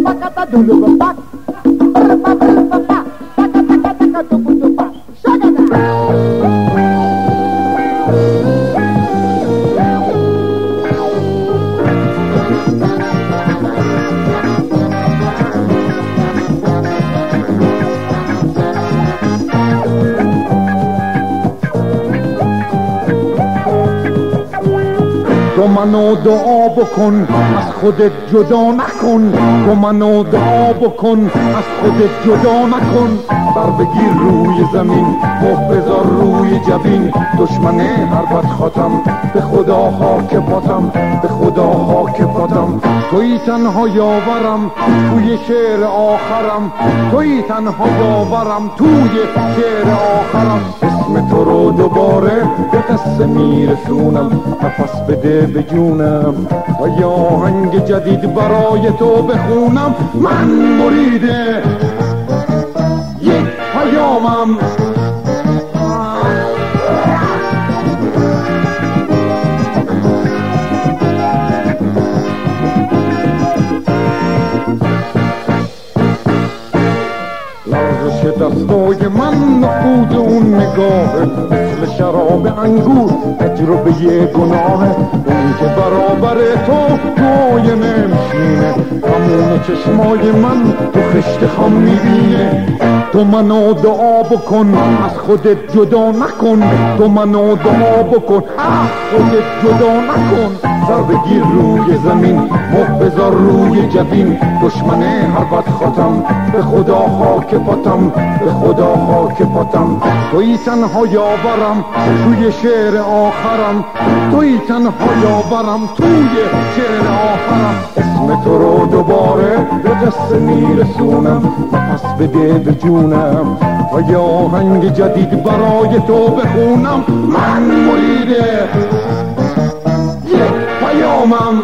pakata dulu pak berpa pakata tuku pak shagada تو منو دعا بکن از خودت جدا نکن تو منو دعا بکن از خودت جدا نکن بر بگیر روی زمین مخ بذار روی جبین دشمن هر بد خاتم به خدا خاک پاتم به خدا خاک پاتم توی تنها یاورم توی شعر آخرم توی تنها یاورم توی شعر آخرم اسم تو رو دوباره به قصه میرسونم نفس بده به جونم و یا آهنگ جدید برای تو بخونم من مرید یک پیامم لرزش دستای من نفوذ اون نگاه مثل شراب انگور تجربه گناه اون که برابر تو توی نمیشینه همون چشمای من تو خشت خم میبینه تو منو دعا بکن از خودت جدا نکن تو منو دعا بکن از خودت جدا نکن سر بگیر روی زمین مخ بذار روی جبین دشمن هر بد خاتم به خدا خاک پاتم به خدا خاک پاتم توی تنها یاورم توی شعر آخرم توی تنها یاورم توی شعر آخرم اسم تو رو دوباره به قصه میرسونم نفس بده به جونم و یا آهنگ جدید برای تو بخونم من مرید یک پیامم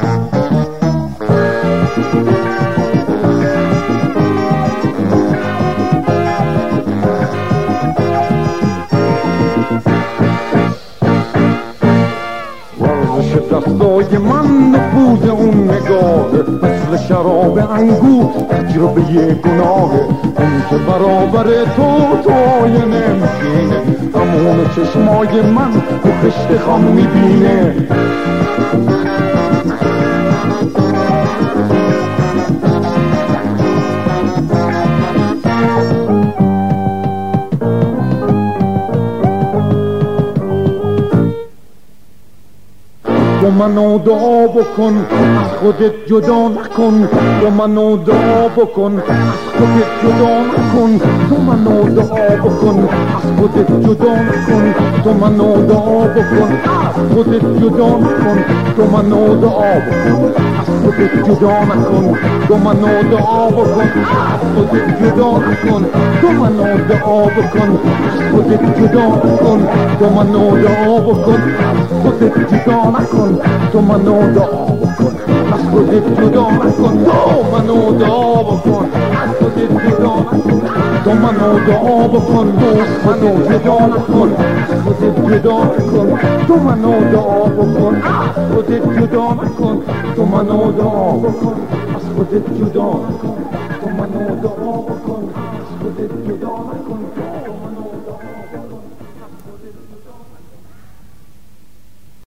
دستای من نفوذ اون نگاه مثل شراب انگور تجربه گناه اون که برابر تو توی نمیشینه همون چشمای من تو خشت خم میبینه تو منو دعا بکن از خودت جدا نکن تو منو دعا بکن از خودت جدا نکن تو منو دعا بکن از خودت جدا نکن تو منو دعا بکن از خودت جدا نکن تو منو دعا بکن از خودت جدا نکن تو منو دعا بکن از خودت جدا نکن تو منو دعا بکن از خودت جدا نکن تو منو دعا بکن از خودت جدا نکن تو منو دعا بکن از خودت جدا نکن تو منو دعا بکن از خودت جدا نکن تو منو دعا بکن دوست منو جدا نکن از خودت جدا نکن تو منو دعا بکن از خودت جدا نکن تو منو دعا بکن از خودت جدا نکن تو منو دعا بکن